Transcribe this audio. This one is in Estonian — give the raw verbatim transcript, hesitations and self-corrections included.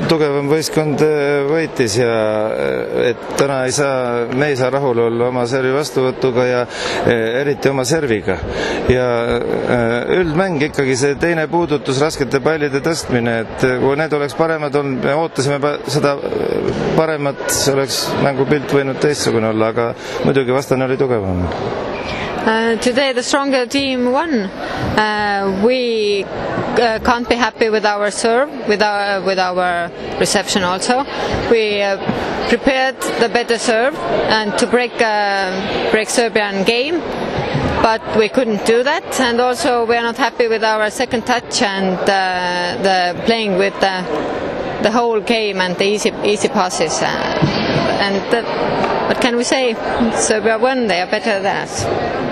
tugevam võistkond võitis ja et täna ei saa, me ei saa rahul olla oma servi vastuvõtuga ja eriti oma serviga. Ja üldmäng ikkagi see teine puudutus, raskete pallide tõstmine, et kui need oleks paremad olnud, me ootasime seda paremat, see oleks mängupilt võinud teistsugune olla, aga muidugi vastane oli tugevam. Uh, today the stronger team won. Uh, we uh, can't be happy with our serve, with our with our reception also. We uh, prepared the better serve and to break uh, break Serbian game, but we couldn't do that. And also we are not happy with our second touch and uh, the playing with the the whole game and the easy easy passes. Uh, and uh, what can we say? Serbia won. They are better than us.